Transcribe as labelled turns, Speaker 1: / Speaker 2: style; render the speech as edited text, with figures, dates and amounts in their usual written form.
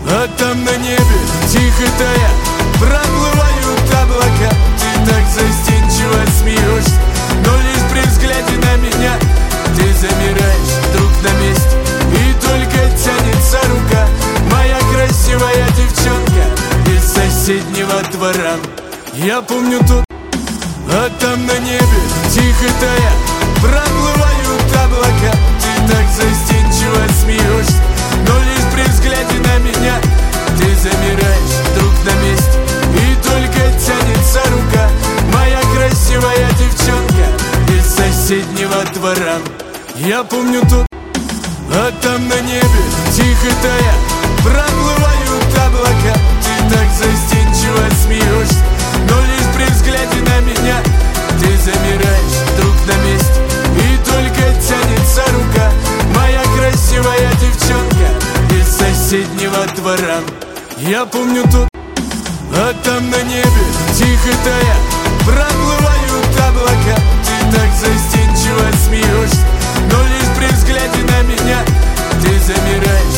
Speaker 1: А там на небе, тихо тая, проплывают облака. Ты так застенчиво смеешься, но лишь при взгляде на меня ты замираешь вдруг на месте, и только тянется рука. Моя красивая девчонка из соседнего двора. Я помню тот. А там на небе, тихо тая, проплывают облака. Ты так застенчиво смеешься, но лишь при взгляде на меня ты замираешь вдруг на месте, и только тянется рука. Моя красивая девчонка из соседнего двора. Я помню тот. А там на небе, тихо тая, проплывают облака. Ты так застенчиво смеешься, но лишь при взгляде на меня ты замираешь вдруг на месте, и только тянется рука. Моя красивая девчонка из соседнего двора. Я помню тот. А там на небе, тихо тая, проплывают